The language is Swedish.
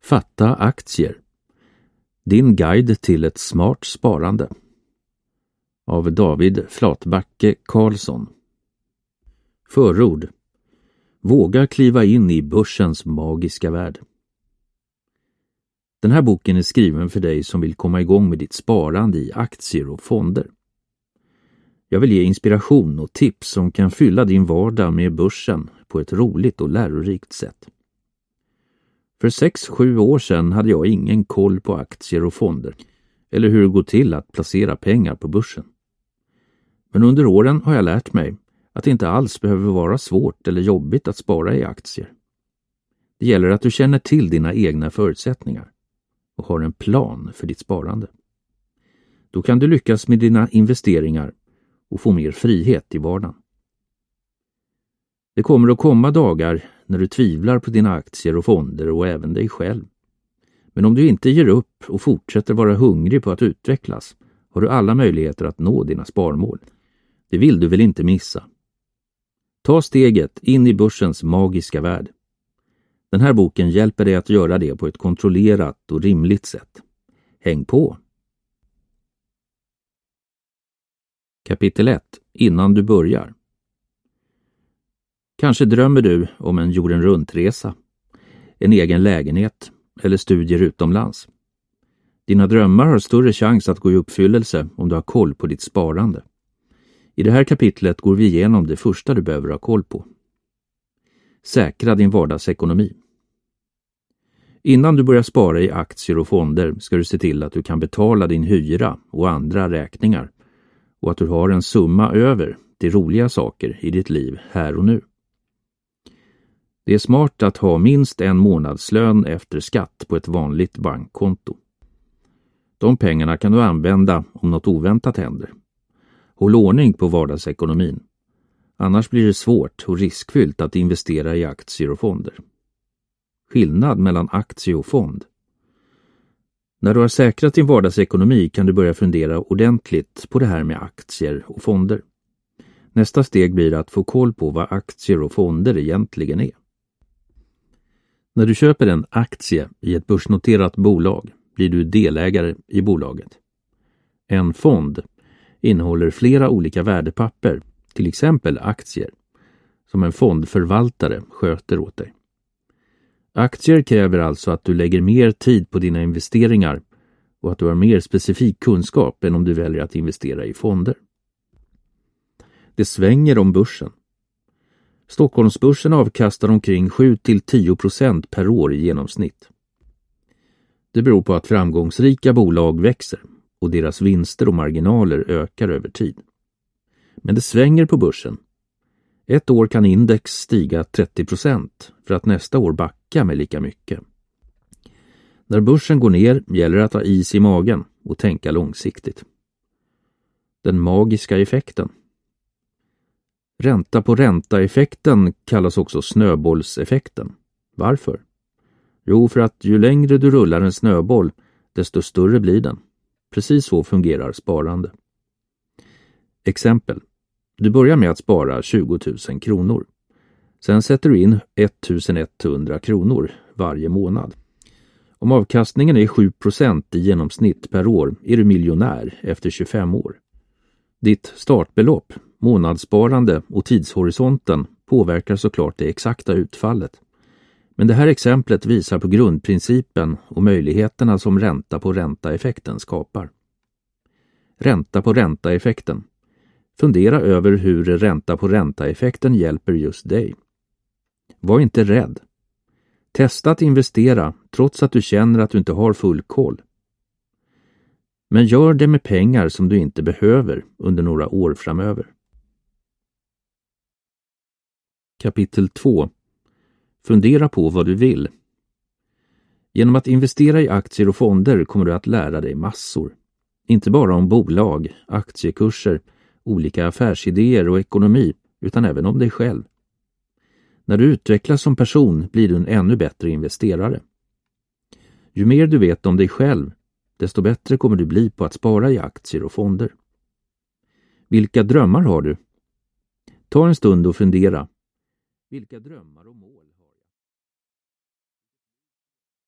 Fatta aktier. Din guide till ett smart sparande. Av David Flatbacke Karlsson. Förord. Våga kliva in i börsens magiska värld. Den här boken är skriven för dig som vill komma igång med ditt sparande i aktier och fonder. Jag vill ge inspiration och tips som kan fylla din vardag med börsen på ett roligt och lärorikt sätt. För 6-7 år sedan hade jag ingen koll på aktier och fonder eller hur det går till att placera pengar på börsen. Men under åren har jag lärt mig att det inte alls behöver vara svårt eller jobbigt att spara i aktier. Det gäller att du känner till dina egna förutsättningar och har en plan för ditt sparande. Då kan du lyckas med dina investeringar och få mer frihet i vardagen. Det kommer att komma dagar när du tvivlar på dina aktier och fonder och även dig själv. Men om du inte ger upp och fortsätter vara hungrig på att utvecklas har du alla möjligheter att nå dina sparmål. Det vill du väl inte missa? Ta steget in i börsens magiska värld. Den här boken hjälper dig att göra det på ett kontrollerat och rimligt sätt. Häng på! Kapitel 1. Innan du börjar. Kanske drömmer du om en jorden runt-resa, en egen lägenhet eller studier utomlands. Dina drömmar har större chans att gå i uppfyllelse om du har koll på ditt sparande. I det här kapitlet går vi igenom det första du behöver ha koll på. Säkra din vardagsekonomi. Innan du börjar spara i aktier och fonder ska du se till att du kan betala din hyra och andra räkningar och att du har en summa över till roliga saker i ditt liv här och nu. Det är smart att ha minst en månadslön efter skatt på ett vanligt bankkonto. De pengarna kan du använda om något oväntat händer. Håll ordning på vardagsekonomin. Annars blir det svårt och riskfyllt att investera i aktier och fonder. Skillnad mellan aktie och fond. När du har säkrat din vardagsekonomi kan du börja fundera ordentligt på det här med aktier och fonder. Nästa steg blir att få koll på vad aktier och fonder egentligen är. När du köper en aktie i ett börsnoterat bolag blir du delägare i bolaget. En fond innehåller flera olika värdepapper, till exempel aktier, som en fondförvaltare sköter åt dig. Aktier kräver alltså att du lägger mer tid på dina investeringar och att du har mer specifik kunskap än om du väljer att investera i fonder. Det svänger om börsen. Stockholmsbörsen avkastar omkring 7-10% per år i genomsnitt. Det beror på att framgångsrika bolag växer och deras vinster och marginaler ökar över tid. Men det svänger på börsen. Ett år kan index stiga 30% för att nästa år backa med lika mycket. När börsen går ner gäller det att ha is i magen och tänka långsiktigt. Den magiska effekten. Ränta på ränta-effekten kallas också snöbollseffekten. Varför? Jo, för att ju längre du rullar en snöboll, desto större blir den. Precis så fungerar sparande. Exempel. Du börjar med att spara 20 000 kronor. Sen sätter du in 1100 kronor varje månad. Om avkastningen är 7% i genomsnitt per år är du miljonär efter 25 år. Ditt startbelopp, månadssparande och tidshorisonten påverkar såklart det exakta utfallet. Men det här exemplet visar på grundprincipen och möjligheterna som ränta på ränta-effekten skapar. Ränta på ränta-effekten. Fundera över hur ränta på ränta-effekten hjälper just dig. Var inte rädd. Testa att investera trots att du känner att du inte har full koll. Men gör det med pengar som du inte behöver under några år framöver. Kapitel 2. Fundera på vad du vill. Genom att investera i aktier och fonder kommer du att lära dig massor. Inte bara om bolag, aktiekurser, olika affärsidéer och ekonomi, utan även om dig själv. När du utvecklas som person blir du en ännu bättre investerare. Ju mer du vet om dig själv, desto bättre kommer du bli på att spara i aktier och fonder. Vilka drömmar har du? Ta en stund och fundera. Vilka drömmar och mål